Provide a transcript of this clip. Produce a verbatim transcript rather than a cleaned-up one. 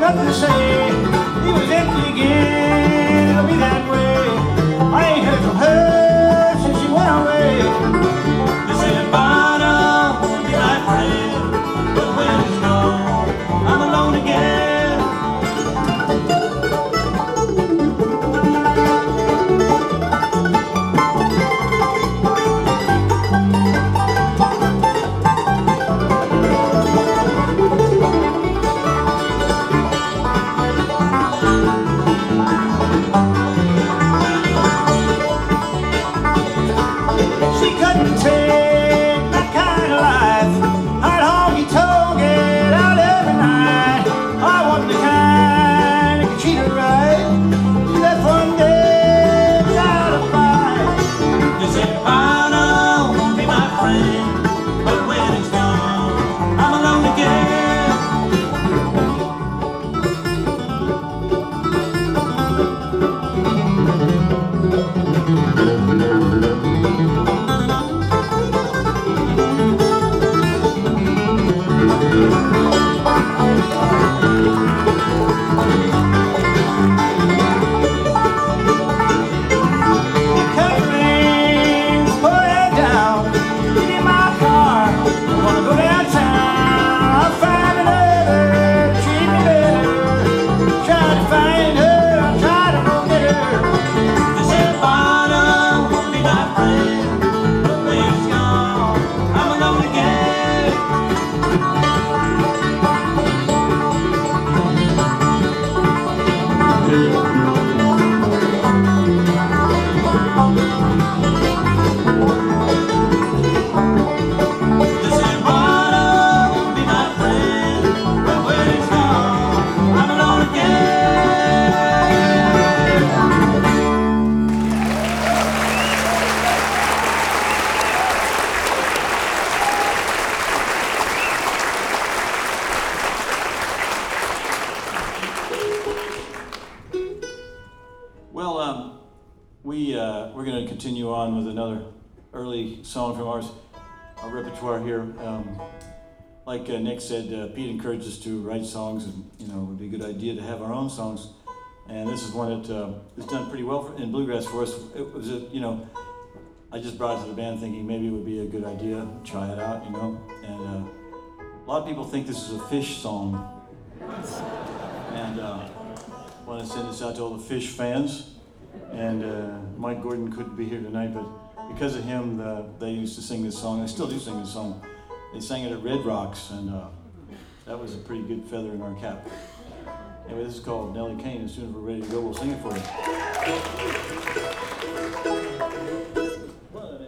nothing to say. He was empty again, it'll be that way. I ain't heard from her since she went away. They said, Bonham won't be my friend, but when it's gone, I'm alone again. Continue on with another early song from our, our repertoire here. Um, like uh, Nick said, uh, Pete encouraged us to write songs, and you know, it would be a good idea to have our own songs. And this is one that uh, has done pretty well for, in bluegrass for us. It was, a, you know, I just brought it to the band thinking maybe it would be a good idea, try it out, you know. And uh, a lot of people think this is a Fish song, and uh, I want to send this out to all the Fish fans. And uh, Mike Gordon couldn't be here tonight, but because of him, the, they used to sing this song. They still do sing this song. They sang it at Red Rocks, and uh, that was a pretty good feather in our cap. Anyway, this is called Nellie Kane. As soon as we're ready to go, we'll sing it for you.